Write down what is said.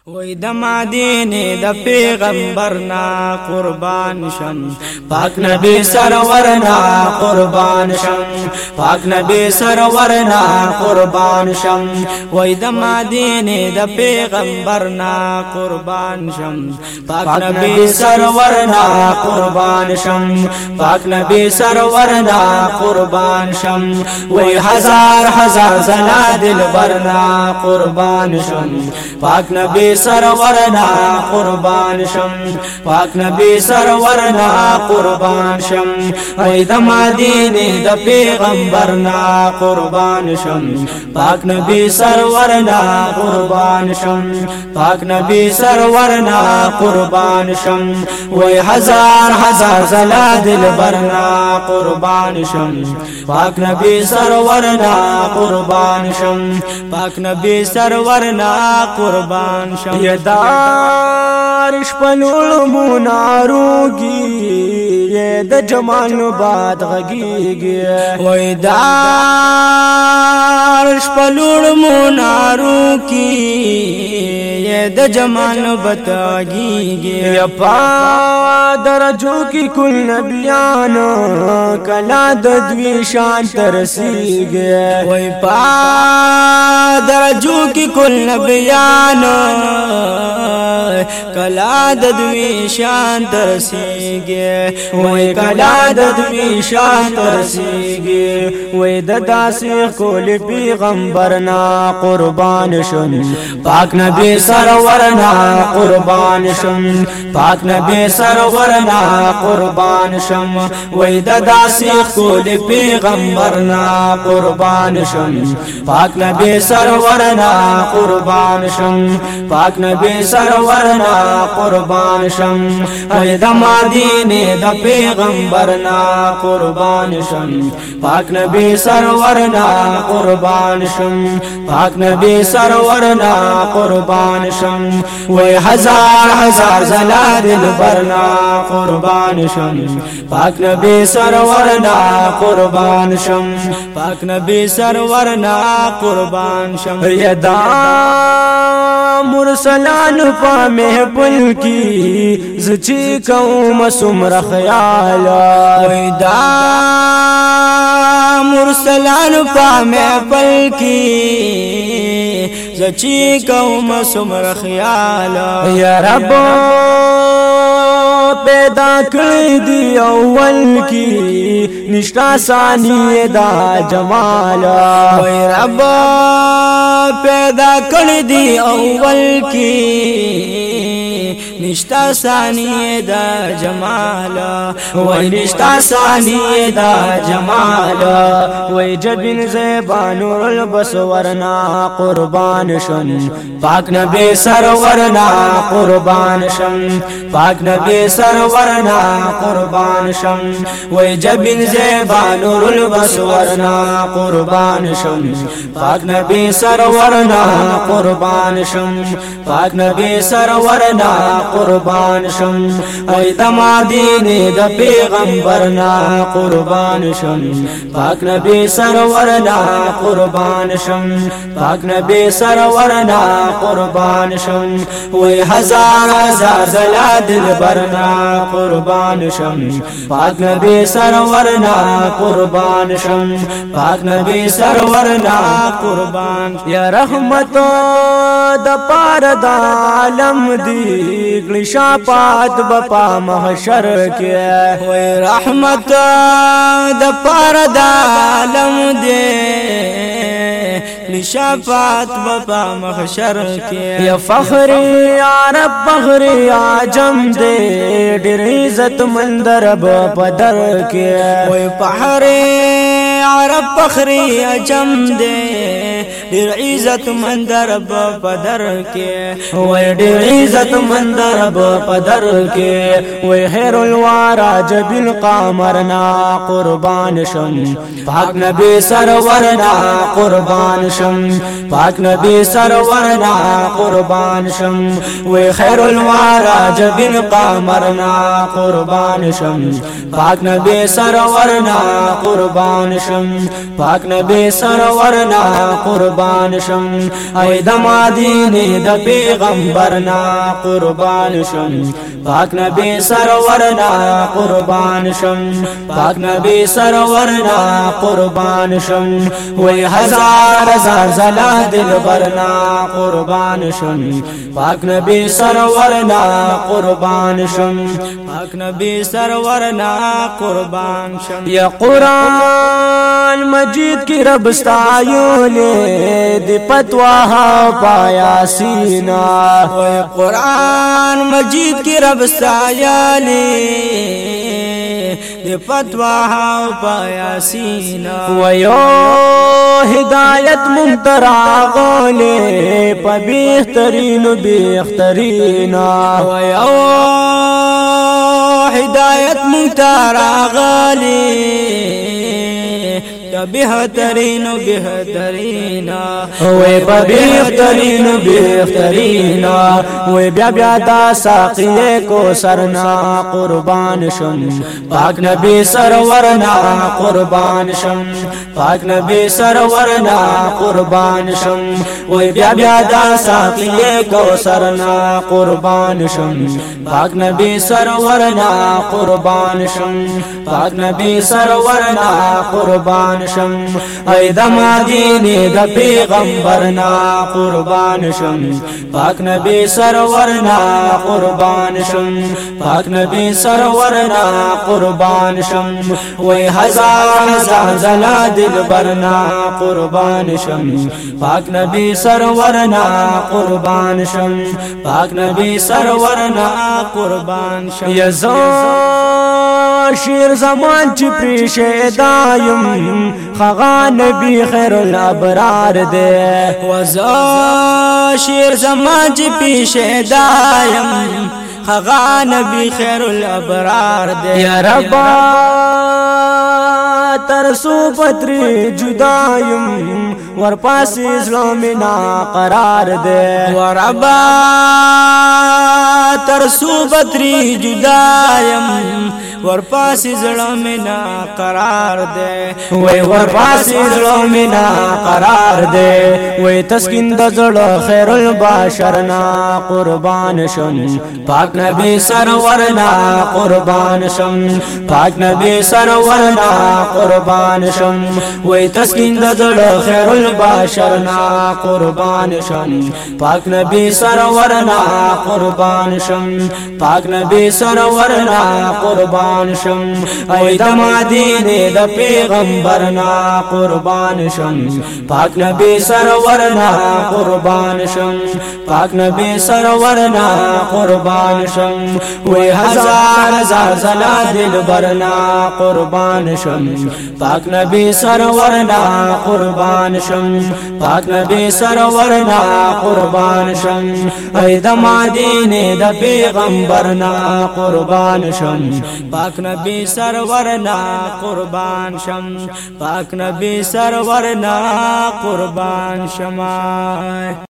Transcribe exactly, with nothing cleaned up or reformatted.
وای د مدینه د پیغمبرنا قربان شم پاک نبی سرورنا قربان شم پاک نبی سرورنا قربان شم وای د مدینه د پیغمبرنا قربان شم پاک نبی سرورنا قربان شم پاک نبی سرورنا قربان شم وای هزار هزار زنا دلبرنا قربان شم پاک نبی سرورنا قربان شم پاک نبی سرورنا قربان شم ای د مدینه د پیغمبرنا قربان شم پاک نبی سرورنا قربان شم پاک نبی سرورنا قربان شم وای هزار هزار زلا دلبرنا قربان شم پاک نبی سرورنا قربان شم پاک نبی سرورنا قربان شم یدارش پلول مناروگی یہ د جمال باد غگیگی وی دارش پلول مناروگی یہ د جمال بتاگیگی یا پادرجو کی کل نبیان کلا ددوی شان ترسیگی وی پادرجو کی کل نبیان کلا ددوی شان ترسیگی وی کلا ددوی شان ترسیگی وی دداسی کول پیغمبرنا قربان شم پاک نبی سرورنا قربان شم پاک نبی سرورنا قربان شم وی دداسی کول پیغمبرنا قربان شم پاک نبی سرورنا قربان شم پاک نبی سرورنا قربان شم ای د مدینه د پیغمبرنا قربان شم پاک نبی سرورنا قربان شم پاک نبی سرورنا قربان شم وی هزار هزار زلا دلبرنا قربان شم پاک نبی سرورنا قربان شم پاک نبی سرورنا قربان شم یدا مرسلان پا محبل کی زچی قوم سمر خیالا ویدا مرسلان پا محبل کی زچی قوم سمر خیالا یا رب پیدا کړی دی اول کی نشتا ثانی دا جمال وای رب پیدا کړی دی اول کی نشتا ثانی دا جمال وای نشتا ثانی دا جمال وای جبین زیبان البصورنا قربان شم پاک نبی سرورنا قربان شم پاک نبی سرورنا قربان شم وی جبین زیبان البصورنا قربان شم پاک نبی سرورنا قربان شم پاک نبی سرورنا قربان شم ای د مدینه د پیغمبرنا قربان شم پاک نبی سرورنا قربان شم پاک نبی سرورنا قربان شم وی هزار هزار زلا دلبرنا قربان شم پاک نبی سرورنا قربان شم پاک نبی سرورنا قربان یا رحمت د پار د عالم دی گلی شاپات بپا محشر کے وی رحمت د پار د عالم دی شفاعت بپا محشر کے یا فخری یا رب فخری عجم دے ډیر عزت مندر بدر کے وی پہری عرب فخری عجم دے ډیر عزت مندر بدر کے وی ډیر عزت مندر بدر کے وی خیر الوارا جبل قمرنا قربان شم پاک نبی سرورنا قربان شم پاک نبی سرورنا قربان شم وی خیر الوارا جبن قمرنا قربان شم پاک نبی سرورنا قربان شم پاک نبی سرورنا قربان قربان شم ای د مدینه د پیغمبرنا قربان شم پاک نبی سرورنا قربان شم پاک نبی سرورنا قربان شم وی ہزار ہزار زلا دلبرنا قربان شم پاک نبی سرورنا قربان شم پاک نبی سرورنا قربان شم یا قرآن مجید کی رب ستایولے دی پتواہا پایا سینا وی قرآن مجید کی رب ستایولے دی پتواہا پایا سینا ویو ہدایت منترا غولے پا بیخترین بیخترین ویو ہدایت منترا غولے بہترین بہترین وی بہترین بہترین وی بیا بیا دا ساقی کو سرنا قربان شم پاک نبی سرورنا قربان شم پاک نبی سرورنا قربان شم وی بیا بیا دا ساقی کو سرنا قربان شم پاک نبی سرورنا قربان شم پاک نبی سرورنا قربان شم ای د مدینه د پیغمبرنا قربان شم پاک نبی سرورنا قربان شم پاک نبی سرورنا قربان شم وی ہزار ہزار زلا دلبرنا قربان شم پاک نبی سرورنا قربان شم پاک نبی سرورنا قربان شم یزو شیر زمان چی پریشه دایم خغا نبی خیر الابرار دے وزا شیر زمان چی پریشه دایم خغا نبی خیر الابرار دے یا ربا ترسو پتری جدایم ورپاس اسلامنا قرار دے وربا ترسو پتری جدایم ورپاس اسلامنا قرار دے وی ورپاس اسلامنا قرار دے وی تسکین دزل خیر الباشرنا قربان شم پاک نبی سرورنا قربان شم پاک نبی سرورنا قربان شم وی تسکین دزل خیر الباشرنا قربان شم پاک نبی سرورنا قربان شم پاک نبی سرورنا قربان شم ای د مدینه د پیغمبرنا قربان شم پاک نبی سرورنا قربان شم پاک نبی سرورنا قربان شم وی ہزار ہزار زلا دلبرنا قربان شم پاک نبی سرورنا قربان شم پاک نبی سرورنا قربان شم ای د مدینه د پیغمبرنا قربان شم پاک نبی سرورنا قربان شم پاک نبی سرورنا قربان شم